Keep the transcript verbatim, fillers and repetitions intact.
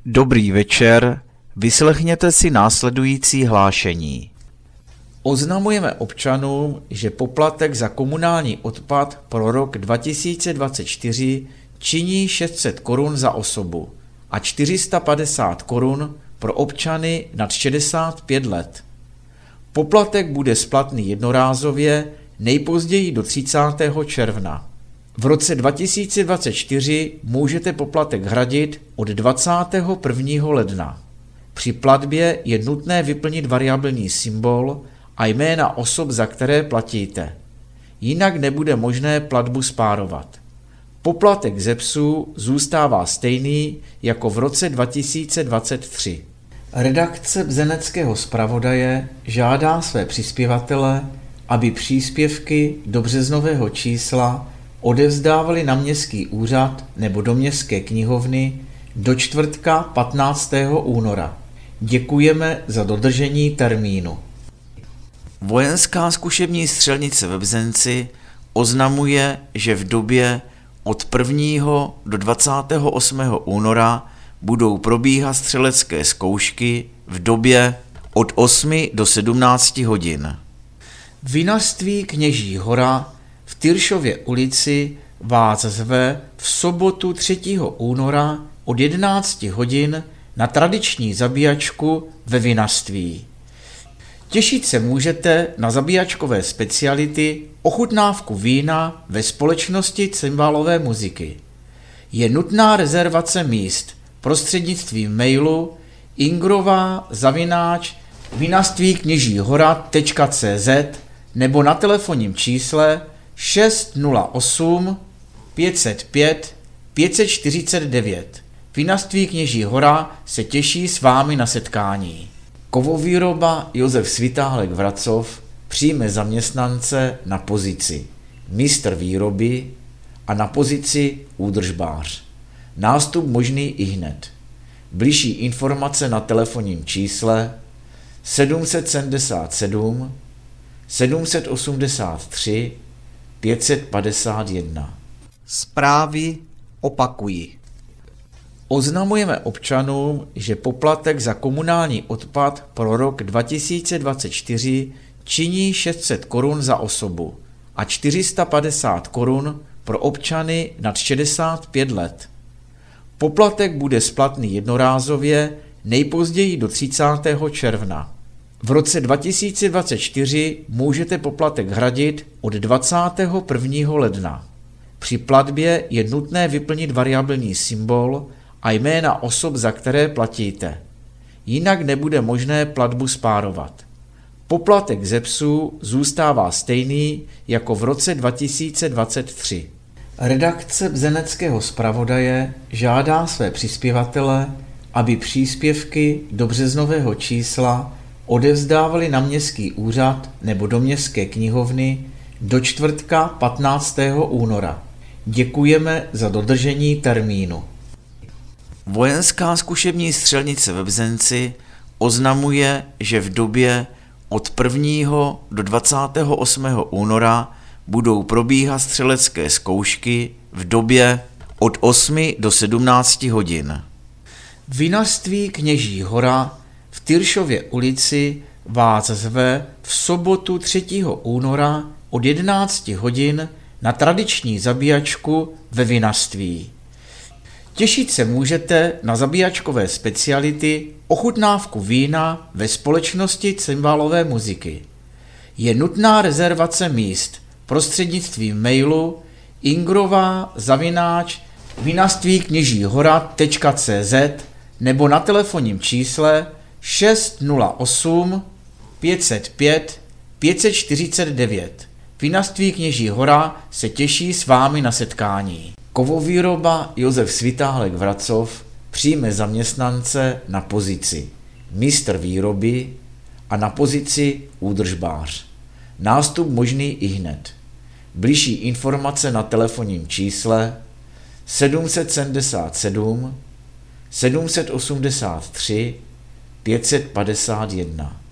Dobrý večer, vyslechněte si následující hlášení. Oznamujeme občanům, že poplatek za komunální odpad pro rok dva tisíce dvacet čtyři činí šest set korun za osobu a čtyři sta padesát korun pro občany nad šedesát pět let. Poplatek bude splatný jednorázově nejpozději do třicátého června. V roce dva tisíce dvacet čtyři můžete poplatek hradit od dvacátého prvního ledna. Při platbě je nutné vyplnit variabilní symbol a jména osob, za které platíte. Jinak nebude možné platbu spárovat. Poplatek ze psů zůstává stejný jako v roce dva tisíce dvacet tři. Redakce Bzeneckého zpravodaje žádá své přispěvatele, aby příspěvky do březnového čísla odevzdávali na městský úřad nebo do městské knihovny do čtvrtka patnáctého února. Děkujeme za dodržení termínu. Vojenská zkušební střelnice ve Bzenci oznamuje, že v době od prvního do dvacátého osmého února budou probíhat střelecké zkoušky v době od osmi do sedmnácti hodin. Vinařství Kněží Hora v Tyršově ulici vás zve v sobotu třetího února od jedenácti hodin na tradiční zabíjačku ve vinařství. Těšit se můžete na zabíjačkové speciality, ochutnávku vína ve společnosti cymbálové muziky. Je nutná rezervace míst prostřednictvím mailu ingrová zavináč vinařství kněží hora tečka cé zet nebo na telefonním čísle šest nula osm pět set pět pět set čtyřicet devět. Vinařství Kněží Hora se těší s vámi na setkání. Kovovýroba Josef Svitáhlek Vracov přijme zaměstnance na pozici mistr výroby a na pozici údržbář. Nástup možný ihned. Bližší informace na telefonním čísle sedm set sedmdesát sedm sedm set osmdesát tři pět set padesát jedna. Zprávy opakují. Oznamujeme občanům, že poplatek za komunální odpad pro rok dva tisíce dvacet čtyři činí šest set korun za osobu a čtyři sta padesát korun pro občany nad šedesát pět let. Poplatek bude splatný jednorázově nejpozději do třicátého června. V roce dva tisíce dvacet čtyři můžete poplatek hradit od dvacátého prvního ledna. Při platbě je nutné vyplnit variabilní symbol a jména osob, za které platíte. Jinak nebude možné platbu spárovat. Poplatek ze psů zůstává stejný jako v roce dva tisíce dvacet tři. Redakce Bzeneckého zpravodaje žádá své přispěvatele, aby příspěvky do březnového čísla odevzdávali na městský úřad nebo do městské knihovny do čtvrtka patnáctého února. Děkujeme za dodržení termínu. Vojenská zkušební střelnice ve Bzenci oznamuje, že v době od prvního do dvacátého osmého února budou probíhat střelecké zkoušky v době od osmi do sedmnácti hodin. Vinařství Kněží Hora v Tyršově ulici vás zve v sobotu třetího února od jedenácti hodin na tradiční zabíjačku ve vinařství. Těšit se můžete na zabíjačkové speciality, ochutnávku vína ve společnosti cymbálové muziky. Je nutná rezervace míst prostřednictvím mailu ingrová zavináč vinařství kněží hora tečka cé zet nebo na telefonním čísle šest nula osm pět set pět pět set čtyřicet devět. Vinařství Kněží Hora se těší s vámi na setkání. Kovovýroba Josef Svitáhlek Vracov přijme zaměstnance na pozici mistr výroby a na pozici údržbář. Nástup možný ihned. Bližší informace na telefonním čísle sedm set sedmdesát sedm sedm set osmdesát tři pět set padesát jedna.